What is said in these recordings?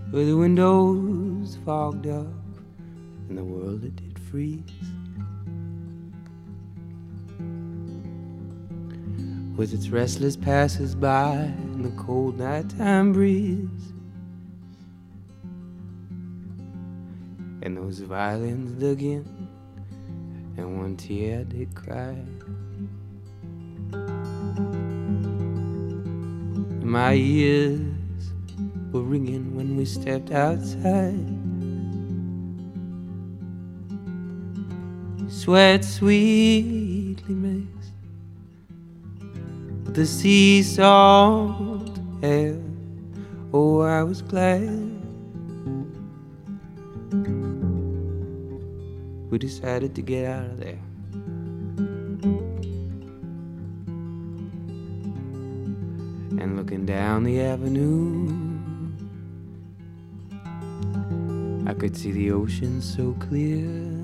with the windows fogged up and the world that did freeze, with its restless passers-by and the cold nighttime breeze, and those violins dug in, and one tear did cry. My ears were ringing when we stepped outside. Sweat sweetly mixed with the sea salt air. Oh, I was glad we decided to get out of there. And looking down the avenue, I could see the ocean so clear.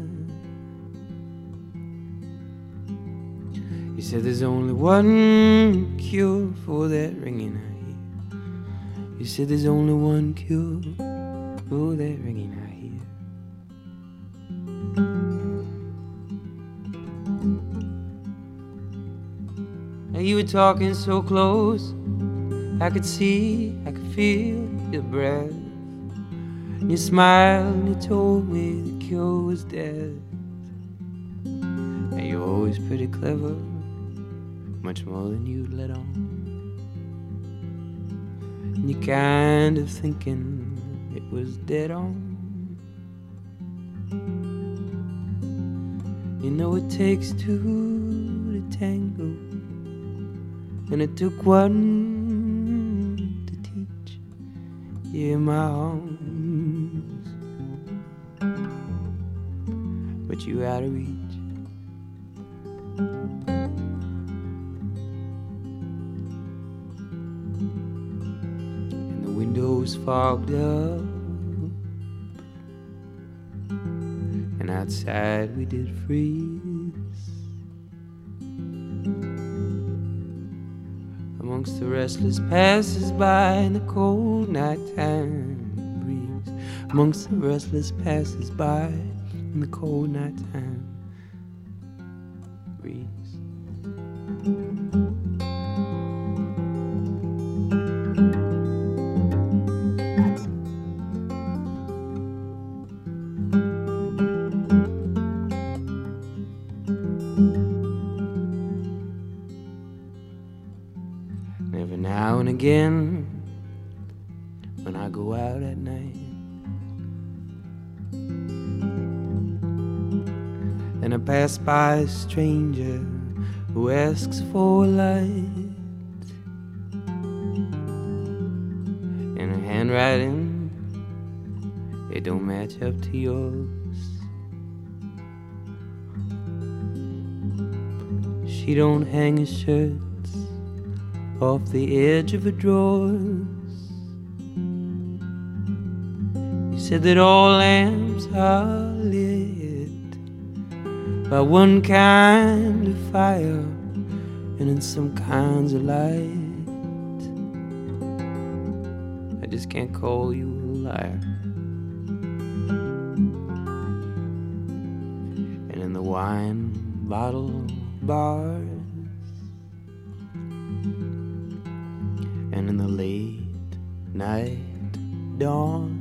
You said there's only one cure for that ringing I hear. You said there's only one cure for that ringing I hear. Now you were talking so close, I could see, I could feel your breath. And you smiled and you told me the cure was death. And you're always pretty clever, much more than you'd let on. And you're kind of thinking it was dead on. You know it takes two to tango, and it took one to teach you my arms, but you out of reach. And the windows fogged up, and outside we did freeze. Amongst the restless passers-by in the cold nighttime breeze. Amongst the restless passers-by in the cold nighttime breeze. Every now and again, when I go out at night, and I pass by a stranger who asks for a light, and her handwriting, it don't match up to yours. She don't hang her shirts off the edge of her drawers. You said that all lamps are lit by one kind of fire, and in some kinds of light. I just can't call you a liar. And in the wine bottle bars, and in the late night dawn,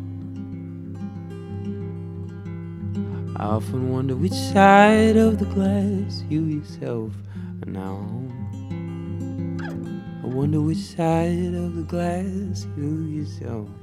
I often wonder which side of the glass you yourself are now on. I wonder which side of the glass you yourself